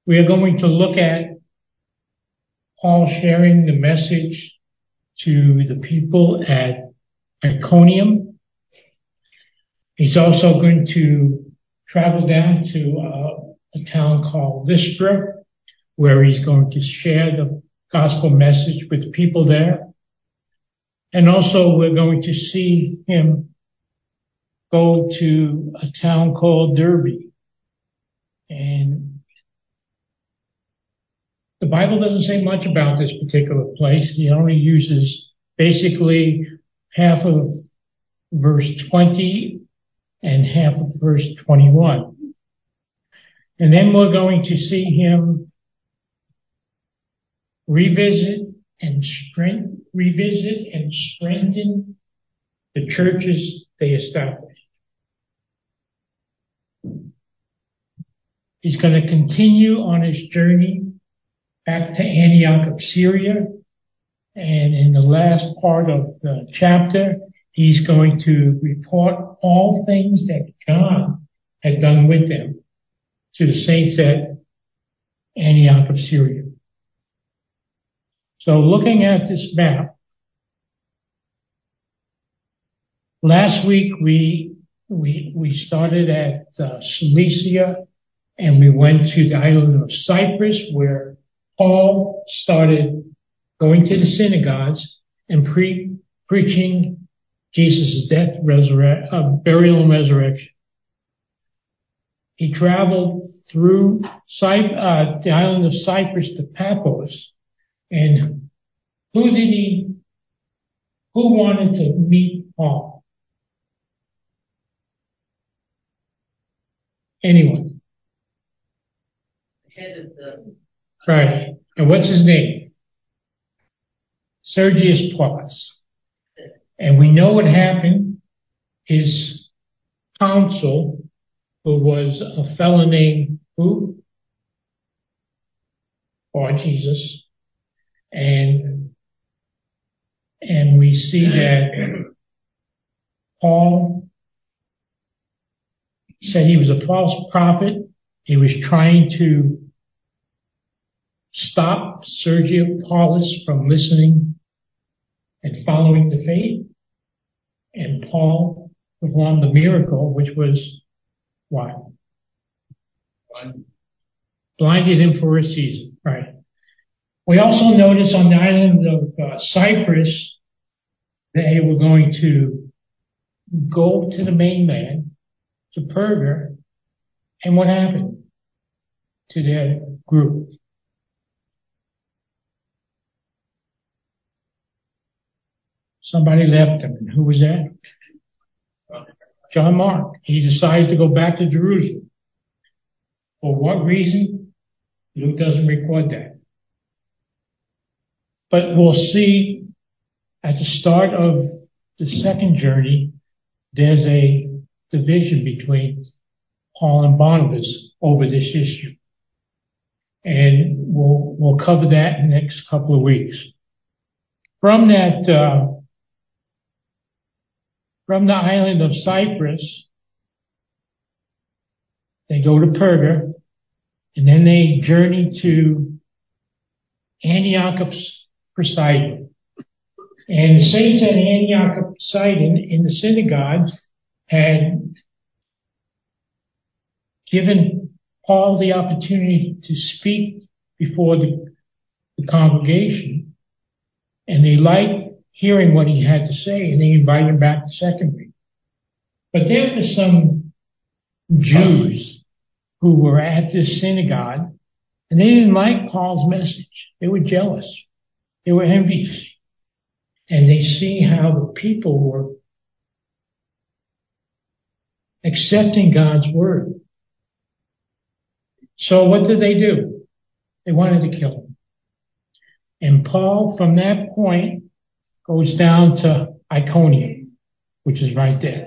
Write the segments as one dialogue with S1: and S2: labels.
S1: We are going to look at Paul sharing the message to the people at Iconium. He's also going to travel down to a town called Lystra, where he's going to share the gospel message with people there. And also we're going to see him go to a town called Derbe. And the Bible doesn't say much about this particular place. He only uses basically half of verse 20 and half of verse 21. And then we're going to see him revisit and strengthen the churches they established. He's going to continue on his journey back to Antioch of Syria. And in the last part of the chapter, he's going to report all things that God had done with them to the saints at Antioch of Syria. So looking at this map, last week we started at Cilicia, and we went to the island of Cyprus, where Paul started going to the synagogues and preaching Jesus' death, burial, and resurrection. He traveled through the island of Cyprus to Paphos. And who wanted to meet Paul? Anyone?
S2: Head of the...
S1: Right. And what's his name? Sergius Paulus. And we know what happened. His counsel, who was a fellow named who? Bar Jesus. And we see that Paul said he was a false prophet. He was trying to stop Sergius Paulus from listening and following the faith. And Paul performed the miracle, which was what? Blinded him for a season. Right. We also notice on the island of Cyprus, they were going to go to the mainland, to Perga, and what happened to their group? Somebody left them. And who was that? John Mark. He decided to go back to Jerusalem. For what reason? Luke doesn't record that. But we'll see at the start of the second journey, there's a division between Paul and Barnabas over this issue. And we'll cover that in the next couple of weeks. From the island of Cyprus, they go to Perga, and then they journey to Antioch of Pisidian. And the saints at Antioch of Pisidian in the synagogue had given Paul the opportunity to speak before the congregation, and they liked hearing what he had to say, and they invited him back the second week. But there were some Jews who were at this synagogue, and they didn't like Paul's message. They were jealous. They were envious. And they see how the people were accepting God's word. So what did they do? They wanted to kill him. And Paul, from that point, goes down to Iconium, which is right there.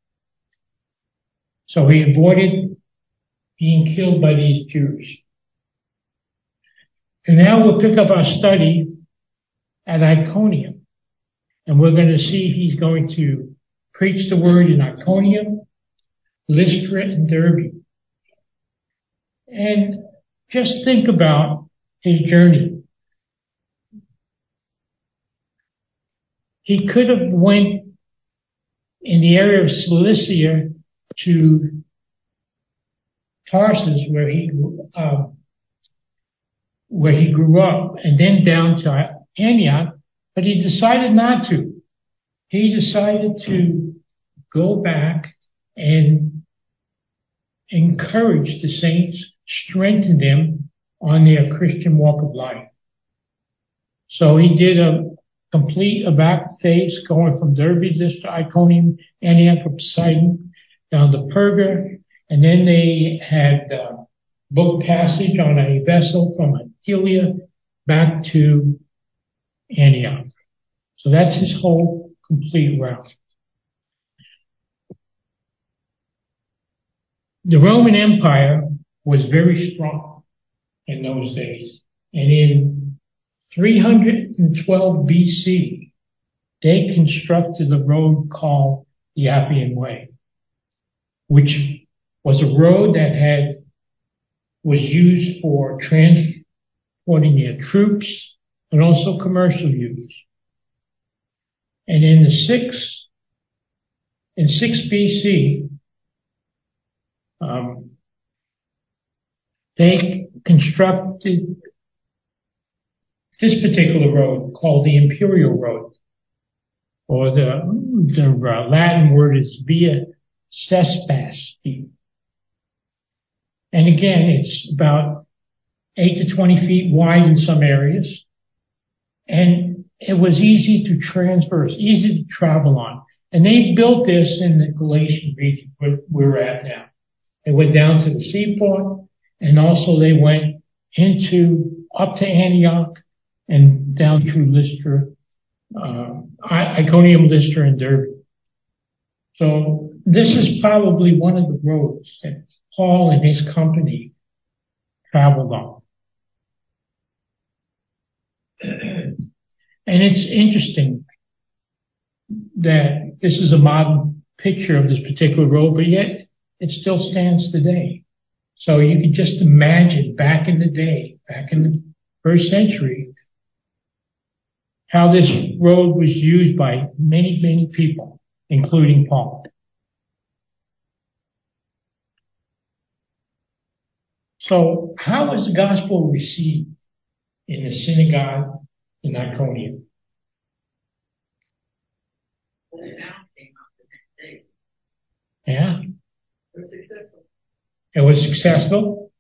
S1: So he avoided being killed by these Jews. And now we'll pick up our study at Iconium. And we're going to see he's going to preach the word in Iconium, Lystra, and Derbe. And just think about his journey. He could have went in the area of Cilicia to Tarsus, where he grew up, and then down to Antioch, but he decided not to. He decided to go back and encourage the saints, strengthen them on their Christian walk of life. So he did a complete about-face going from Derbe, Lystra, Iconium, Antioch, Poseidon, down to Perga, and then they had book passage on a vessel from Attalia back to Antioch. So that's his whole complete route. The Roman Empire was very strong in those days. And in 312 BC, they constructed a road called the Appian Way, which was a road that was used for transporting their troops and also commercial use. And in 6 BC, they constructed this particular road called the Imperial Road, or the Latin word is Via Sespasti. And again, it's about 8 to 20 feet wide in some areas. And it was easy to transverse, easy to travel on. And they built this in the Galatian region where we're at now. They went down to the seaport, and also they went up to Antioch and down through Lystra, Iconium, Lystra, and Derbe. So this is probably one of the roads that Paul and his company traveled on. And it's interesting that this is a modern picture of this particular road, but yet it still stands today. So you can just imagine back in the day, back in the first century, how this road was used by many, many people, including Paul. So how was the gospel received in the synagogue in Iconium? Yeah. It was successful.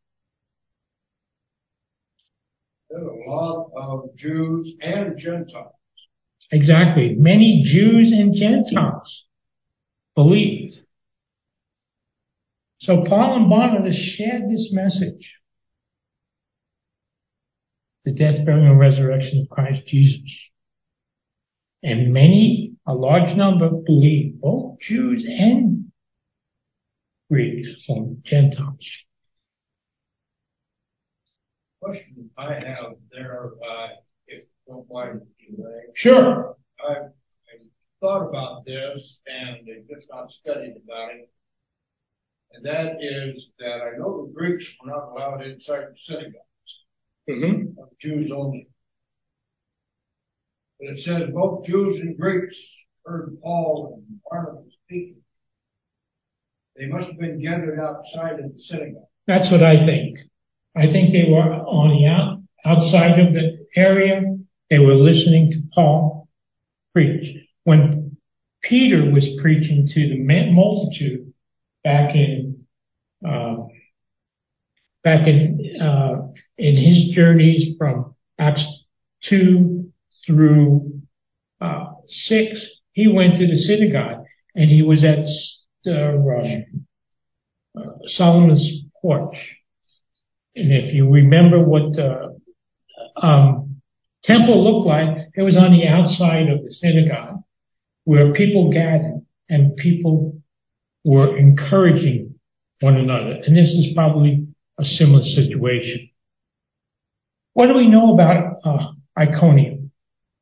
S2: There were a lot of Jews and Gentiles.
S1: Exactly. Many Jews and Gentiles believed. So Paul and Barnabas shared this message. The death, burial, and resurrection of Christ Jesus. And a large number believed, both Jews and Greeks and Gentiles.
S2: Question I have there, if you don't mind,
S1: Sure.
S2: I thought about this and just not studied about it. And that is that I know the Greeks were not allowed inside the synagogues, of Jews only. But it says both Jews and Greeks heard Paul and Barnabas speaking. They must have been gathered outside of the synagogue.
S1: That's what I think. I think they were on the outside of the area. They were listening to Paul preach. When Peter was preaching to the multitude back in his journeys from Acts 2 through 6, he went to the synagogue, and he was at Solomon's porch. And if you remember what the temple looked like, it was on the outside of the synagogue where people gathered and people were encouraging one another. And this is probably a similar situation. What do we know about Iconium?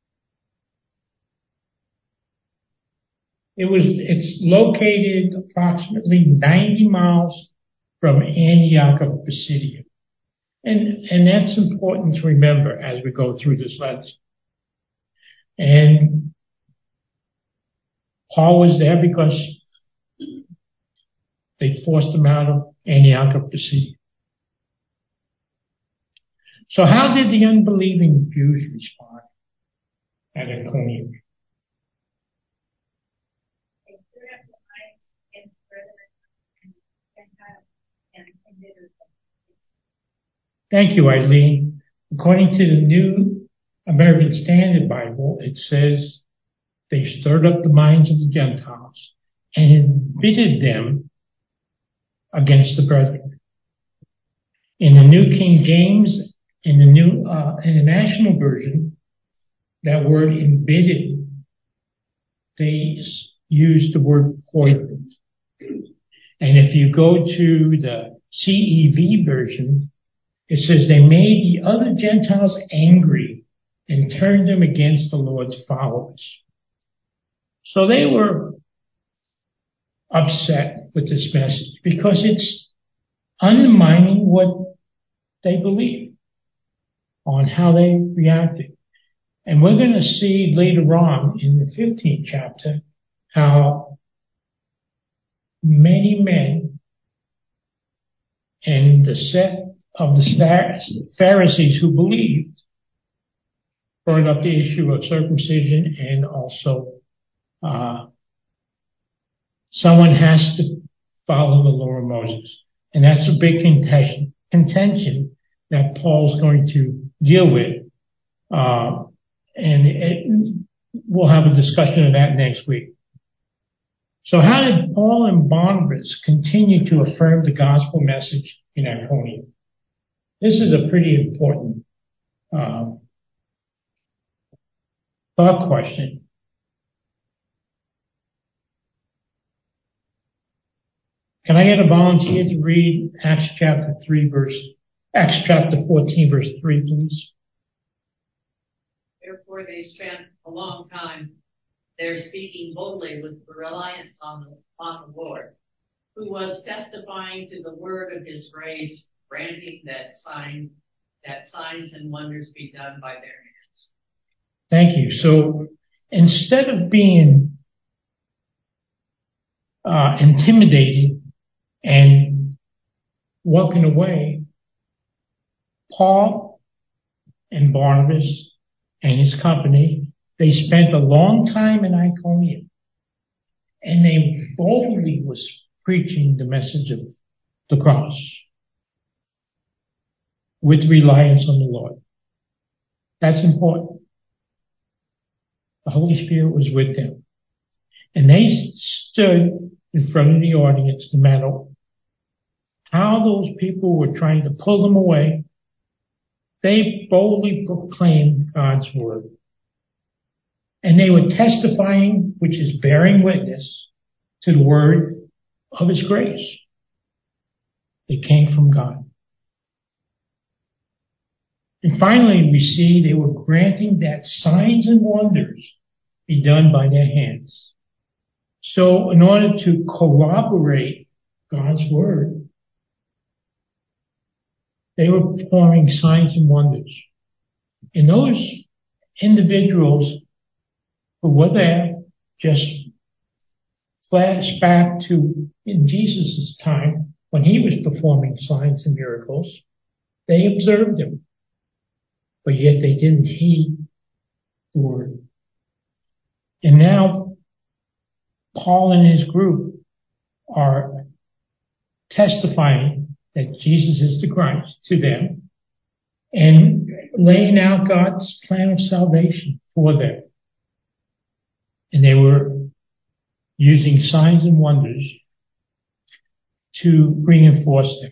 S1: It's located approximately 90 miles from Antioch of Pisidia. And that's important to remember as we go through this letter. And Paul was there because they forced him out of Antioch of Pisidia. So how did the unbelieving Jews respond at Iconium? Thank you, Eileen. According to the New American Standard Bible, it says they stirred up the minds of the Gentiles and embittered them against the brethren. In the New King James, in the International Version, that word embittered, they use the word poisoned. And if you go to the CEV version, it says they made the other Gentiles angry and turned them against the Lord's followers. So they were upset with this message because it's undermining what they believe on how they reacted. And we're going to see later on in the 15th chapter how many men and the set of the Pharisees who believed brought up the issue of circumcision, and also someone has to follow the law of Moses. And that's a big contention that Paul's going to deal with. We'll have a discussion of that next week. So how did Paul and Barnabas continue to affirm the gospel message in Iconium? This is a pretty important thought question. Can I get a volunteer to read Acts chapter 14, verse 3, please?
S3: Therefore they spent a long time there speaking boldly with reliance on the Lord, who was testifying to the word of his grace, granting that signs and wonders be done by their hands.
S1: Thank you. So instead of being intimidated and walking away, Paul and Barnabas and his company, they spent a long time in Iconium, and they boldly was preaching the message of the cross with reliance on the Lord. That's important. The Holy Spirit was with them. And they stood in front of the audience no matter how those people were trying to pull them away. They boldly proclaimed God's word. And they were testifying, which is bearing witness to the word of his grace. They came from God. And finally, we see they were granting that signs and wonders be done by their hands. So in order to corroborate God's word, they were performing signs and wonders. And those individuals who were there just flash back to in Jesus' time when he was performing signs and miracles. They observed him, but yet they didn't heed the word. And now Paul and his group are testifying that Jesus is the Christ to them and laying out God's plan of salvation for them. And they were using signs and wonders to reinforce that.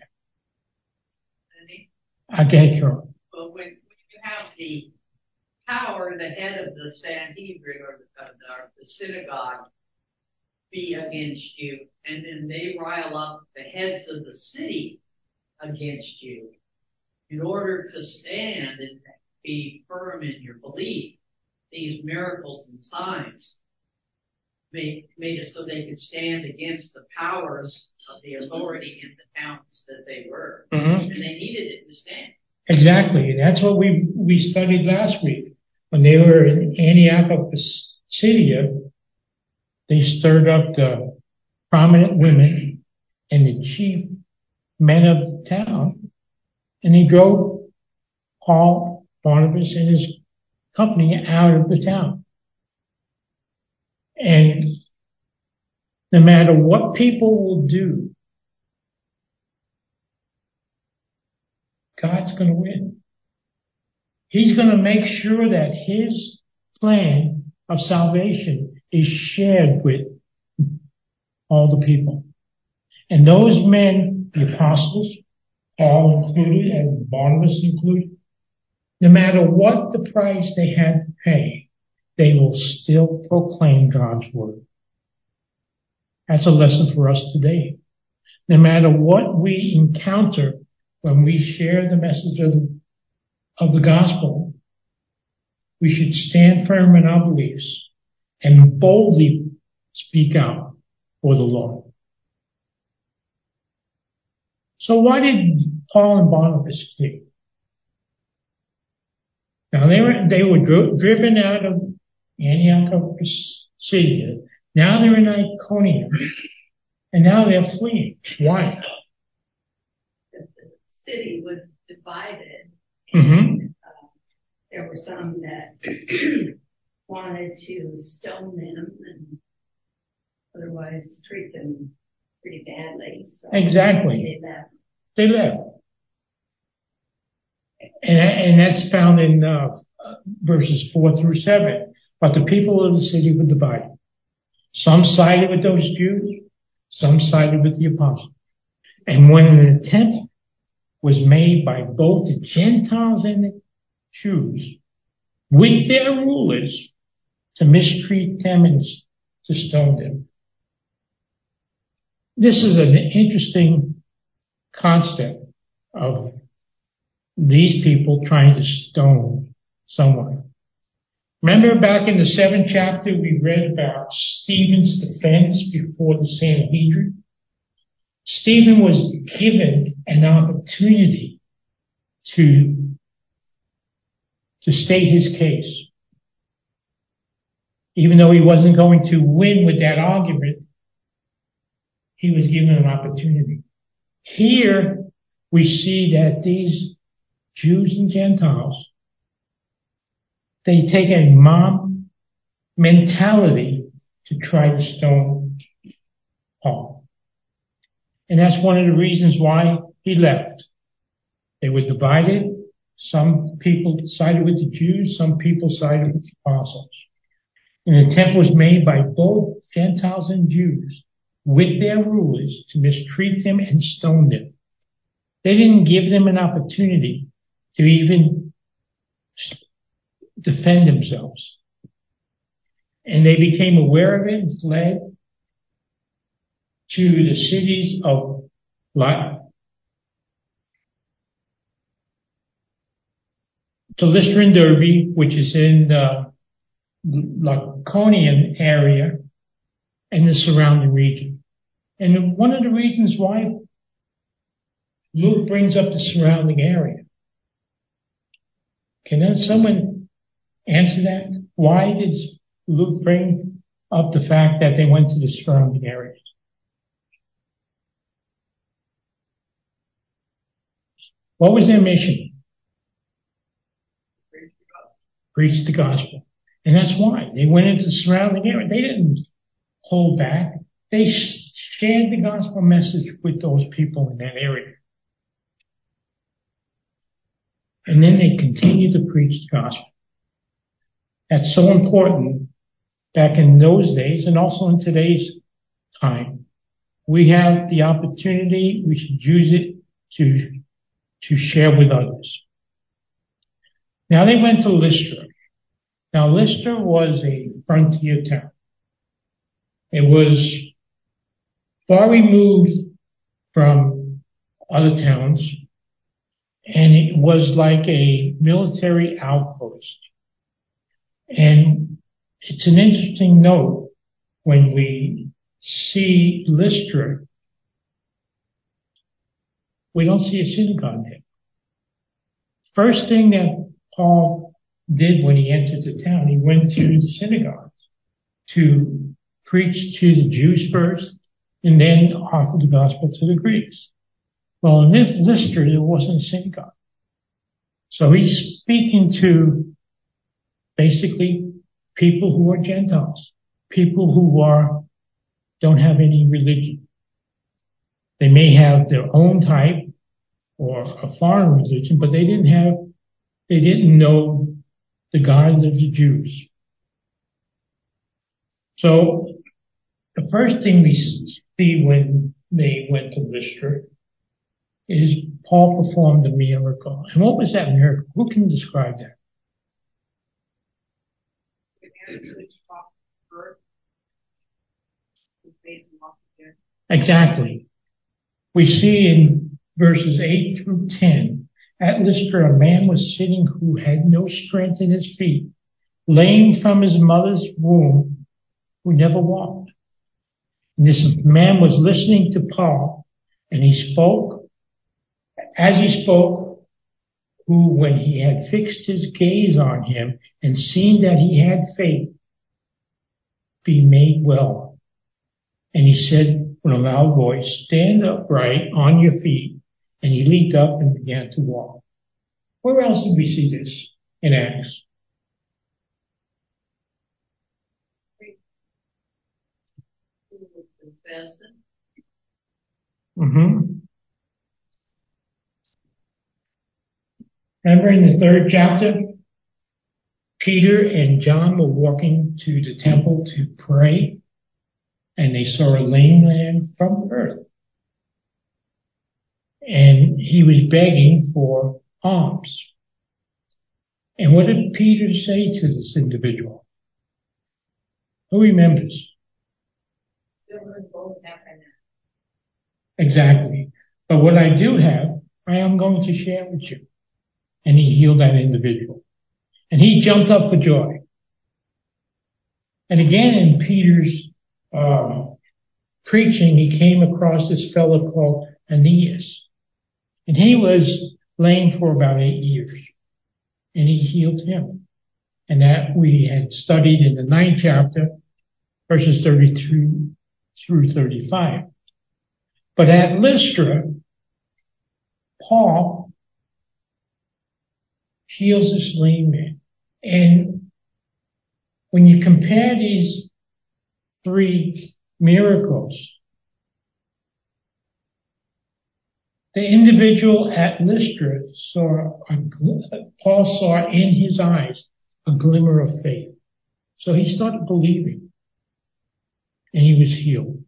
S1: Okay, Carol.
S3: But when you have the power, the head of the Sanhedrin or the synagogue be against you, and then they rile up the heads of the city against you, in order to stand and be firm in your belief, these miracles and signs made it so they could stand against the powers of the authority in the towns that they were. Mm-hmm. And they needed it to stand.
S1: Exactly. That's what we studied last week. When they were in Antioch of Pisidia, they stirred up the prominent women and the chief men of the town, and he drove Paul, Barnabas, and his company out of the town. And no matter what people will do, God's going to win. He's going to make sure that his plan of salvation is shared with all the people. And those men, the apostles, Paul included and Barnabas included, no matter what the price they had to pay, they will still proclaim God's word. That's a lesson for us today. No matter what we encounter when we share the message of the gospel, we should stand firm in our beliefs and boldly speak out for the Lord. So why did Paul and Barnabas flee? Now they were driven out of Antioch of Pisidia. Now they're in Iconium, and now they're fleeing. Why?
S4: The city was divided.
S1: Mm-hmm.
S4: There were some that wanted to stone them and otherwise treat them pretty badly. So
S1: Exactly.
S4: They left.
S1: They left. And that's found in verses 4 through 7. But the people of the city were divided. Some sided with those Jews, some sided with the apostles. And when an attempt was made by both the Gentiles and the Jews with their rulers to mistreat them and to stone them. This is an interesting concept of these people trying to stone someone. Remember back in the 7th chapter, we read about Stephen's defense before the Sanhedrin? Stephen was given an opportunity to state his case. Even though he wasn't going to win with that argument, he was given an opportunity. Here, we see that these Jews and Gentiles, they take a mob mentality to try to stone Paul. And that's one of the reasons why he left. They were divided. Some people sided with the Jews, some people sided with the apostles. An attempt was made by both Gentiles and Jews with their rulers to mistreat them and stone them. They didn't give them an opportunity to even defend themselves. And they became aware of it and fled to the cities of to Lystra and Derbe, which is in the Lycaonian area and the surrounding region. And one of the reasons why Luke brings up the surrounding area. Can someone answer that? Why does Luke bring up the fact that they went to the surrounding areas? What was their mission? Preach the gospel. And that's why. They went into the surrounding area. They didn't hold back. They shared the gospel message with those people in that area. And then they continued to preach the gospel. That's so important back in those days and also in today's time. We have the opportunity. We should use it to share with others. Now they went to Lystra. Now Lystra was a frontier town. It was far removed from other towns, and it was like a military outpost. And it's an interesting note when we see Lystra, we don't see a synagogue there. First thing that Paul did when he entered the town, he went to the synagogues to preach to the Jews first and then offer the gospel to the Greeks. Well, in this Lystra, there wasn't a synagogue. So he's speaking to basically people who are Gentiles, people who don't have any religion. They may have their own type or a foreign religion, but they didn't know the God of the Jews. So the first thing we see when they went to Lystra is Paul performed a miracle. And what was that miracle? Who can describe that? Exactly. We see in verses 8 through 10, at Lystra a man was sitting who had no strength in his feet, lame from his mother's womb, who never walked. And this man was listening to Paul, and he spoke. As he spoke, who, when he had fixed his gaze on him and seen that he had faith, be made well. And he said with a loud voice, stand upright on your feet. And he leaped up and began to walk. Where else did we see this in Acts? Remember in the 3rd chapter, Peter and John were walking to the temple to pray, and they saw a lame man from birth. And he was begging for alms. And what did Peter say to this individual? Who remembers? Exactly. But what I do have, I am going to share with you. And he healed that individual. And he jumped up for joy. And again, in Peter's preaching, he came across this fellow called Aeneas. And he was lame for about 8 years. And he healed him. And that we had studied in the 9th chapter, verses 32 through 35. But at Lystra, Paul heals this lame man. And when you compare these 3 miracles, the individual at Lystra Paul saw in his eyes a glimmer of faith. So he started believing, and he was healed.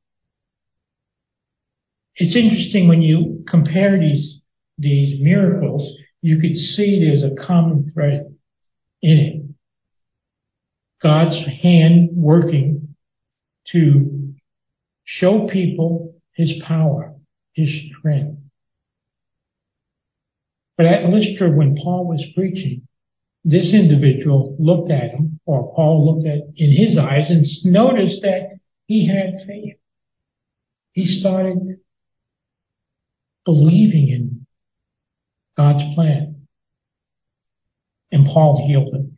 S1: It's interesting when you compare these miracles, you could see there's a common thread in it. God's hand working to show people his power, his strength. But at Lystra, when Paul was preaching, this individual looked at him, or Paul looked at in his eyes, and noticed that he had faith. He started believing in God's plan. And Paul healed him.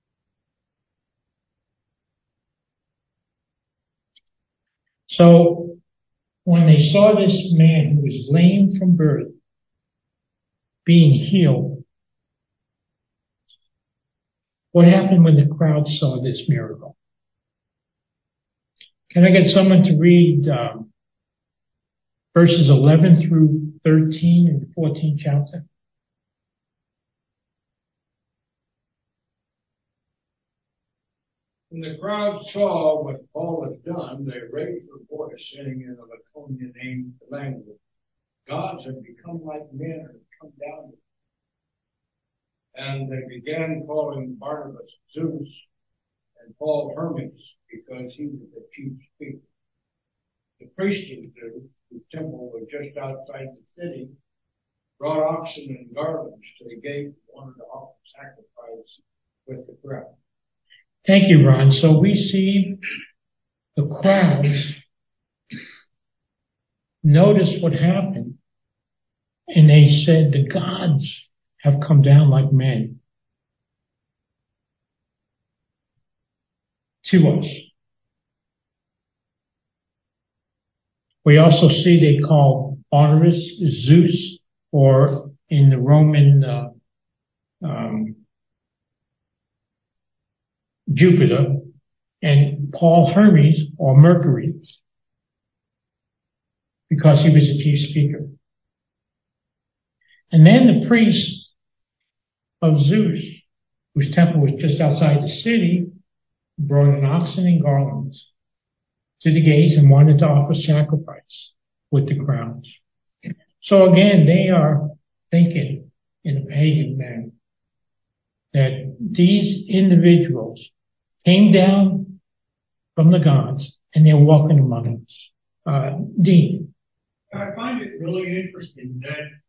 S1: So when they saw this man who was lame from birth being healed, what happened when the crowd saw this miracle? Can I get someone to read verses 11 through 13 in the 14th chapter?
S2: When the crowd saw what Paul had done, they raised their voice, saying in a Lycaonian language, gods have become like men and have come down. And they began calling Barnabas Zeus and Paul Hermes, because he was the chief speaker. The priests of Zeus, whose temple was just outside the city, brought oxen and garlands to the gate and wanted to offer sacrifice with the crowd.
S1: Thank you, Ron. So we see the crowds notice what happened, and they said the gods have come down like men to us. We also see they call Barnabas Zeus, or in the Roman Jupiter, and Paul Hermes, or Mercury, because he was a chief speaker. And then the priest of Zeus, whose temple was just outside the city, brought an oxen and garlands to the gates and wanted to offer sacrifice with the crowns. So again, they are thinking in a pagan manner that these individuals came down from the gods and they're walking among us. Dean.
S5: I find it really interesting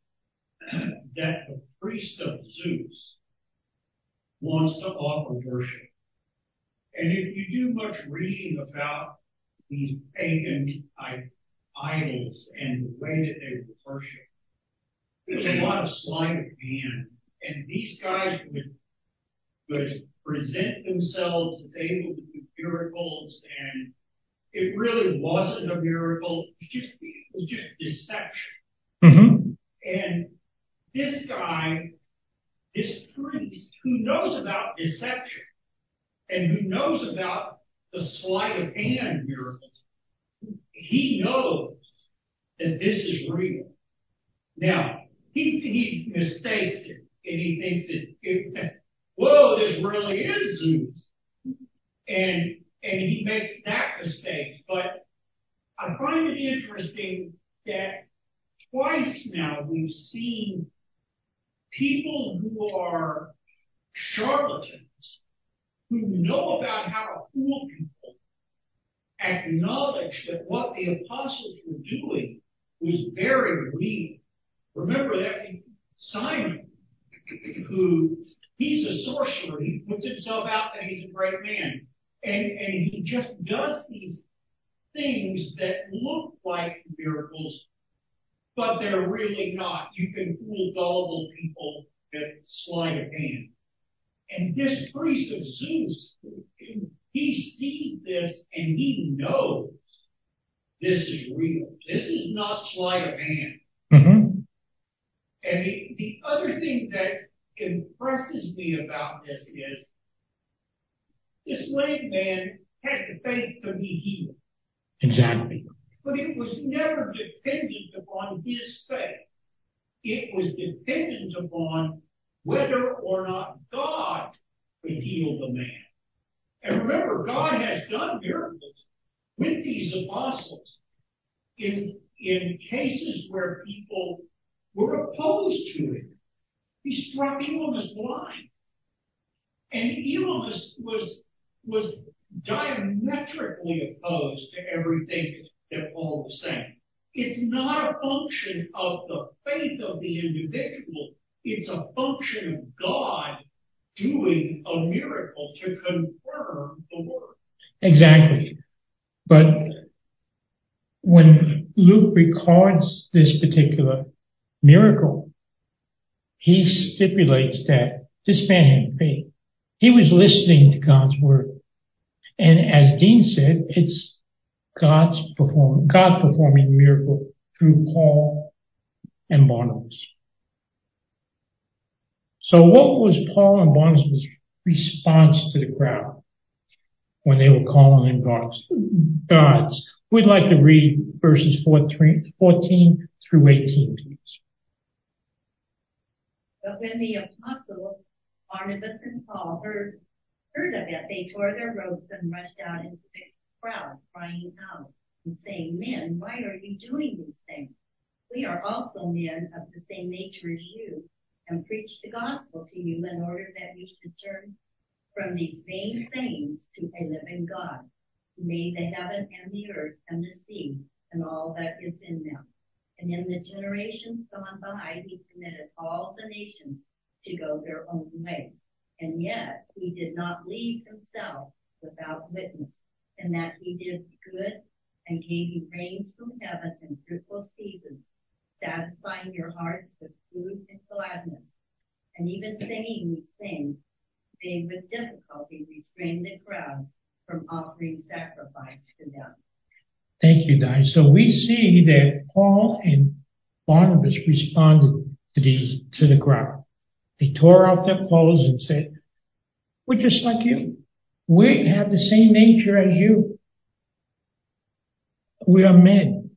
S5: that the priest of Zeus wants to offer worship. And if you do much reading about these pagan idols and the way that they were worshipped, there's a lot of sleight of hand. And these guys would present themselves as able to do miracles, and it really wasn't a miracle. It was just deception.
S1: Mm-hmm.
S5: And this guy, this priest, who knows about deception and who knows about the sleight of hand miracles, he knows that this is real. Now, he mistakes it, and he thinks whoa, this really is Zeus. And he makes that mistake. But I find it interesting that twice now we've seen people who are charlatans, who know about how to fool people, acknowledge that what the apostles were doing was very real. Remember that Simon, who he's a sorcerer, he puts himself out that he's a great man. And he just does these things that look like miracles, but they're really not. You can fool gullible people with sleight of hand. And this priest of Zeus, he sees this and he knows this is real. This is not sleight of hand.
S1: Mm-hmm.
S5: And the other thing that impresses me about this is this lame man had the faith to be healed.
S1: Exactly.
S5: But it was never dependent upon his faith. It was dependent upon whether or not God could heal the man. And remember, God has done miracles with these apostles in cases where people were opposed to it. He struck Elymas blind. And Elymas was diametrically opposed to everything that Paul was saying. It's not a function of the faith of the individual. It's a function of God doing a miracle to confirm the word.
S1: Exactly. But when Luke records this particular miracle, he stipulates that this man had faith. He was listening to God's word. And as Dean said, it's God performing miracle through Paul and Barnabas. So what was Paul and Barnabas' response to the crowd when they were calling them gods? We'd like to read verses 14 through 18, please.
S4: But when the apostles, Barnabas and Paul, heard of it, they tore their robes and rushed out into the crowd, crying out and saying, "Men, why are you doing these things? We are also men of the same nature as you, and preach the gospel to you in order that you should turn from these vain things to a living God, who made the heaven and the earth and the sea and all that is in them. And in the generations gone by, he permitted all the nations to go their own way. And yet he did not leave himself without witness, and that he did good and gave you rains from heaven and fruitful seasons, satisfying your hearts with food and gladness. and even singing these things, they with difficulty restrained the crowd from offering sacrifice to them.
S1: Thank you, Di. So we see that Paul and Barnabas responded to the crowd. They tore off their clothes and said, "We're just like you. We have the same nature as you. We are men."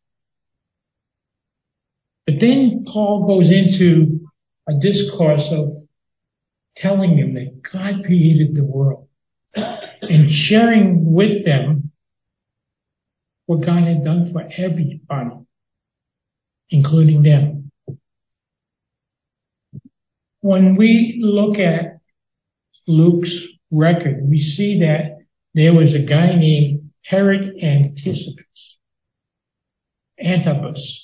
S1: But then Paul goes into a discourse of telling them that God created the world and sharing with them what God had done for everybody, including them. When we look at Luke's record, we see that there was a guy named Herod Antipas.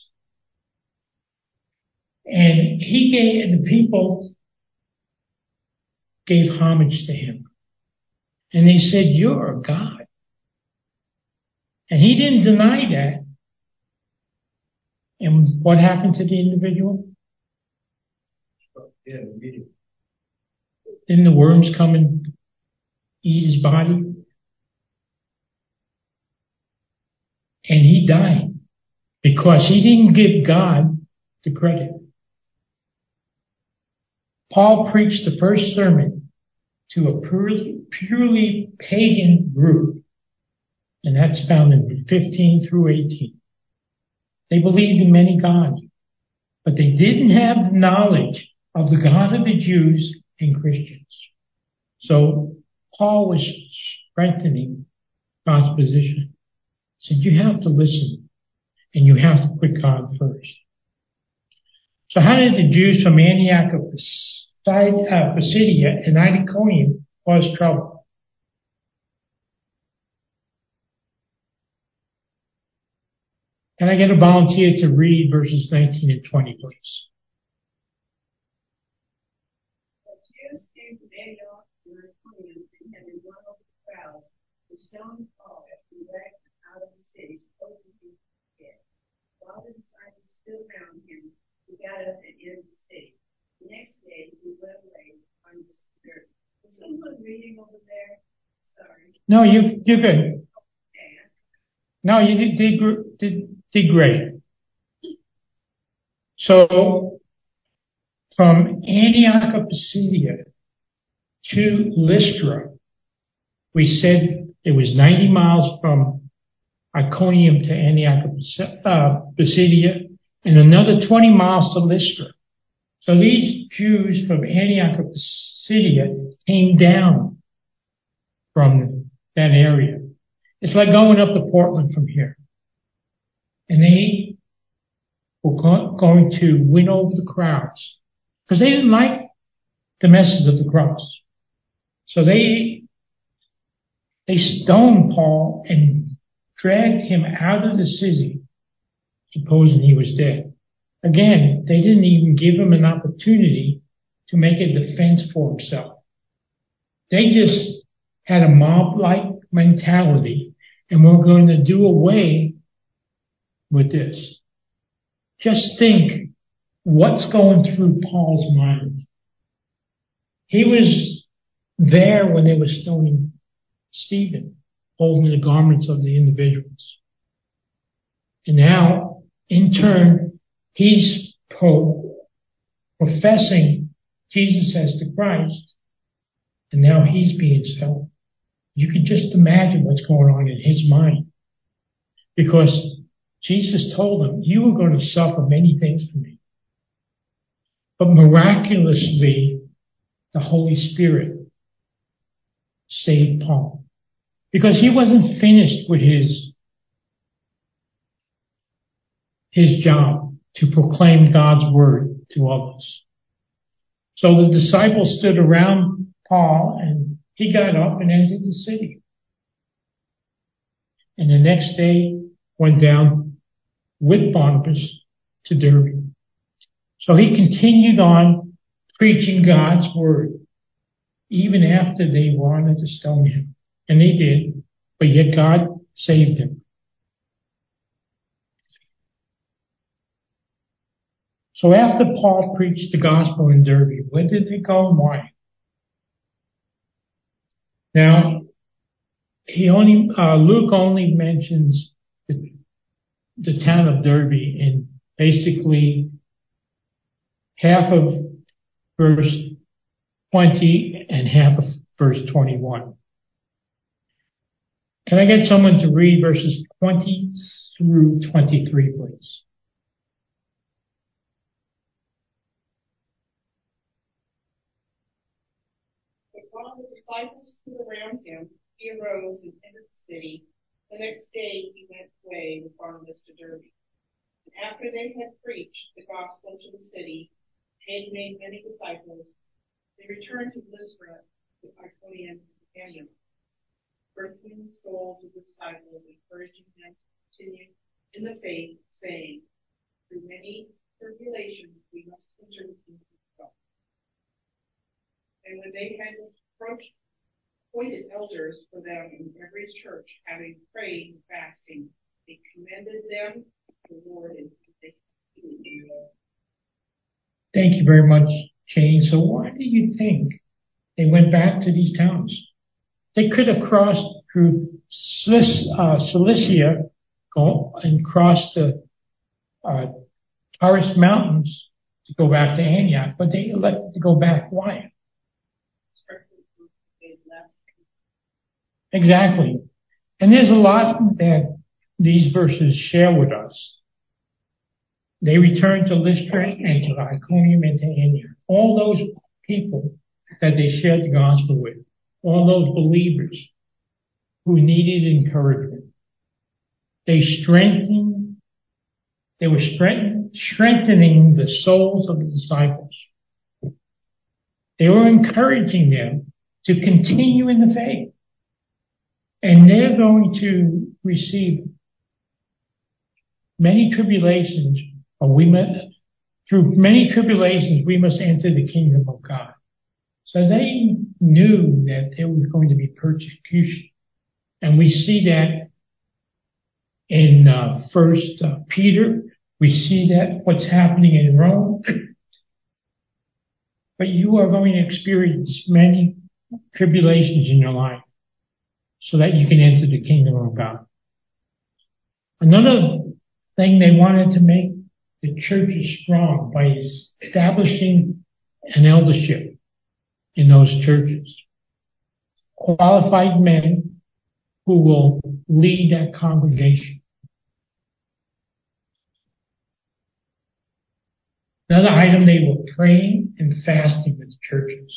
S1: And the people gave homage to him. And they said, "You're a god." And he didn't deny that. And what happened to the individual? Didn't the worms come and eat his body? And he died because he didn't give God the credit. Paul preached the first sermon to a purely pagan group, and that's found in 15 through 18. They believed in many gods, but they didn't have the knowledge of the God of the Jews and Christians. So Paul was strengthening God's position. He said, you have to listen, and you have to put God first. So how did the Jews from Antioch of Pisidia and Iconium cause trouble? Can I get a volunteer to read verses 19 and 20, please?
S6: The Jews came from Antioch and Iconium and having run over the crowds, the stone Paul and dragged him out of the city, supposing he was dead. While the disciples stood around him, he got up and entered the city. The next day, he went away on the spirit. Is someone reading over there? Sorry.
S1: No, you're good. No, you did great. So, from Antioch of Pisidia to Lystra, we said it was 90 miles from Iconium to Antioch of Pisidia, and another 20 miles to Lystra. So these Jews from Antioch of Pisidia came down from that area. It's like going up to Portland from here. And they were going to win over the crowds because they didn't like the message of the cross. So they stoned Paul and dragged him out of the city, supposing he was dead. Again, they didn't even give him an opportunity to make a defense for himself. They just had a mob-like mentality, and we're going to do away with this. Just think what's going through Paul's mind. He was there when they were stoning Stephen, holding the garments of the individuals. And now, in turn, he's professing Jesus as the Christ, and now he's being stoned. You can just imagine what's going on in his mind. Because Jesus told him, you are going to suffer many things for me. But miraculously, the Holy Spirit saved Paul. Because he wasn't finished with his job to proclaim God's word to others. So the disciples stood around Paul, and he got up and entered the city. And the next day went down with Barnabas to Derbe. So he continued on preaching God's word, even after they wanted to stone him. And they did, but yet God saved him. So after Paul preached the gospel in Derbe, where did they go and why? Now, Luke only mentions the town of Derbe in basically half of verse 20 and half of verse 21. Can I get someone to read verses 20 through 23, please?
S6: But while the disciples stood around him, he arose and entered the city. The next day he went away with Barnabas to Derbe. And after they had preached the gospel to the city, and had made many disciples, they returned to Lystra, to Iconium, and Antioch, strengthening the souls of the disciples, encouraging them to continue in the faith, saying, through many tribulations we must enter the kingdom of God. And when they had appointed elders for them in every church, having prayed and fasting, they commended them to the Lord and they continued.
S1: Thank you very much, Jane. So why do you think they went back to these towns? They could have crossed through Cilicia and crossed the Taurus Mountains to go back to Antioch, but they elected to go back. Why? Exactly. And there's a lot that these verses share with us. They returned to Lystra and to Iconium and to Antioch. All those people that they shared the gospel with, all those believers who needed encouragement. They were strengthening the souls of the disciples. They were encouraging them to continue in the faith. And they're going to receive many tribulations, through many tribulations, we must enter the kingdom of God. So they knew that there was going to be persecution. And we see that in First Peter. We see that what's happening in Rome. But you are going to experience many tribulations in your life so that you can enter the kingdom of God. Another thing, they wanted to make the churches strong by establishing an eldership in those churches. Qualified men who will lead that congregation. Another item, they were praying and fasting with the churches.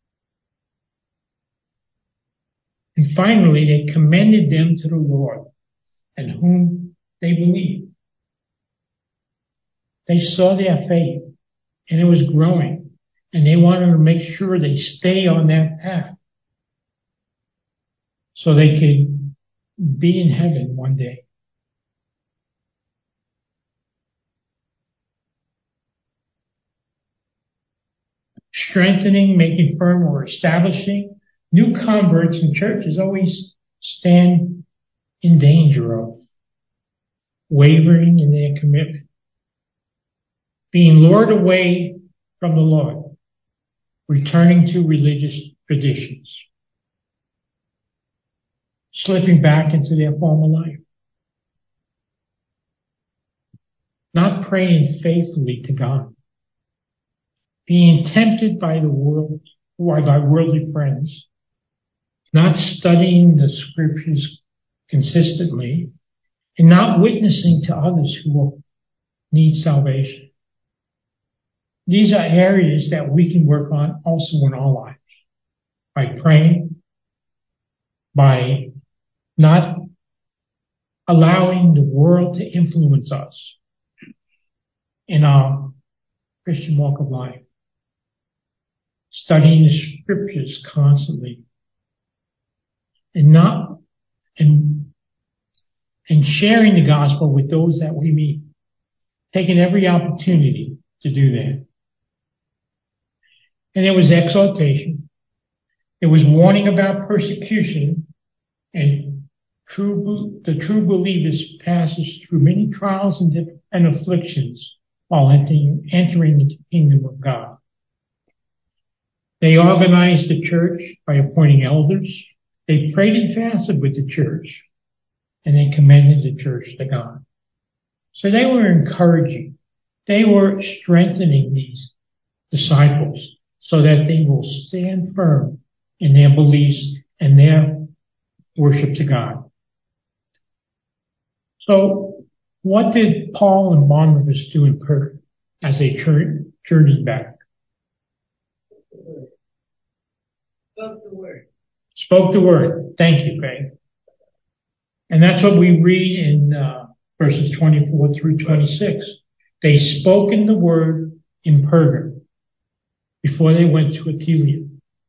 S1: And finally, they commended them to the Lord and whom they believed. They saw their faith and it was growing, and they wanted to make sure they stay on that path so they could be in heaven one day. Strengthening, making firm, or establishing new converts in churches always stand in danger of wavering in their commitment, being lured away from the Lord, returning to religious traditions, slipping back into their former life, not praying faithfully to God, being tempted by the world, or by worldly friends, not studying the scriptures consistently, and not witnessing to others who will need salvation. These are areas that we can work on also in our lives, by praying, by not allowing the world to influence us in our Christian walk of life, studying the scriptures constantly, and sharing the gospel with those that we meet, taking every opportunity to do that. And there was exhortation. There was warning about persecution, and the true believers passes through many trials and afflictions while entering the kingdom of God. They organized the church by appointing elders. They prayed and fasted with the church, and they commended the church to God. So they were encouraging. They were strengthening these disciples so that they will stand firm in their beliefs and their worship to God. So what did Paul and Barnabas do in Perga as they journeyed back?
S3: Spoke the word.
S1: Spoke the word. Thank you, Craig. And that's what we read in verses 24 through 26. They spoke in the word in Perga before they went to Attalia.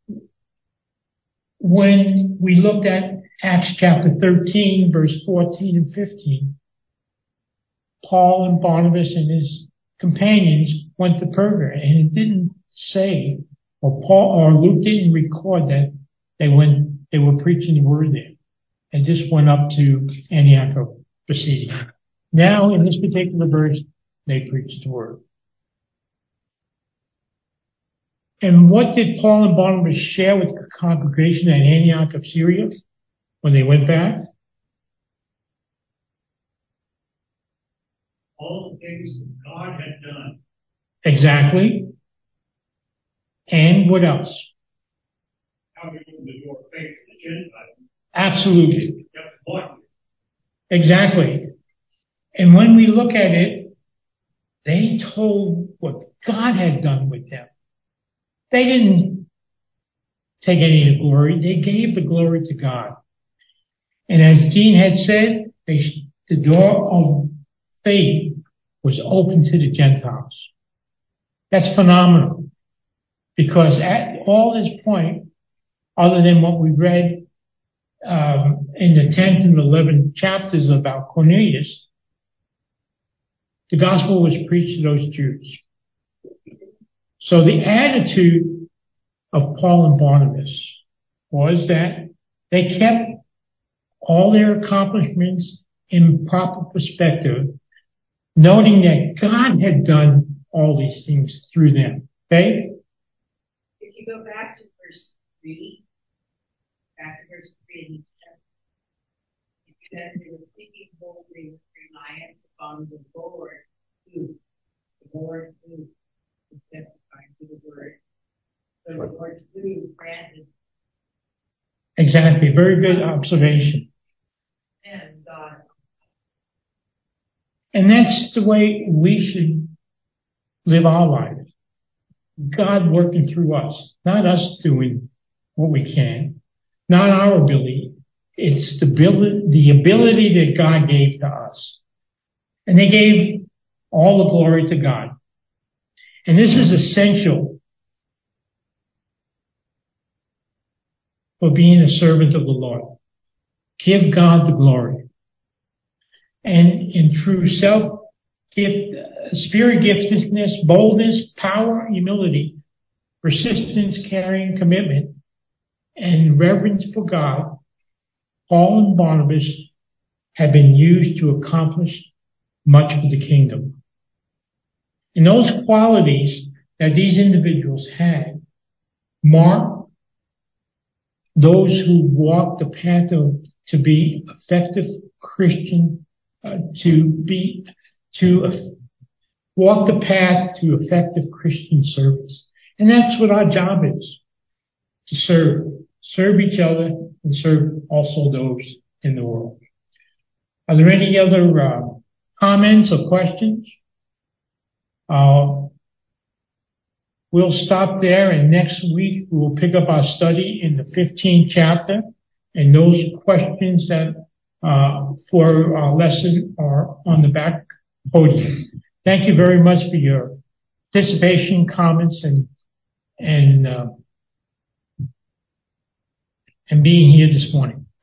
S1: When we looked at Acts chapter 13, verse 14 and 15, Paul and Barnabas and his companions went to Perga, and it didn't say, or Paul or Luke didn't record that they were preaching the word there. They just went up to Antioch of Pisidia. Now, in this particular verse, they preached the word. And what did Paul and Barnabas share with the congregation at Antioch of Syria when they went back?
S5: All the things that God had done.
S1: Exactly. And what else?
S5: How he opened the door of faith to the Gentiles.
S1: Absolutely.
S5: Yep.
S1: Exactly. And when we look at it, they told what God had done with them. They didn't take any of the glory. They gave the glory to God. And as Dean had said, the door of faith was open to the Gentiles. That's phenomenal. Because at all this point, other than what we read in the 10th and 11th chapters about Cornelius, the gospel was preached to those Jews. So the attitude of Paul and Barnabas was that they kept all their accomplishments in proper perspective, noting that God had done all these things through them. Okay?
S3: If you go back to verse 3, and it says they were speaking boldly with reliance upon the Lord who is testifying to the word. So the Lord's who granted.
S1: Exactly. Very good observation.
S3: And God.
S1: And that's the way we should live our lives. God working through us, not us doing what we can, not our ability. It's the ability that God gave to us. And they gave all the glory to God. And this is essential for being a servant of the Lord. Give God the glory. And in true spirit giftedness, boldness, power, humility, persistence, caring, commitment, and reverence for God, Paul and Barnabas have been used to accomplish much for the kingdom. And those qualities that these individuals had mark those who walk the path to be effective Christian, to walk the path to effective Christian service. And that's what our job is, to serve each other and serve also those in the world. Are there any other comments or questions? We'll stop there, and next week we will pick up our study in the 15th chapter, and those questions that for our lesson are on the back podium. Thank you very much for your participation, comments, and being here this morning.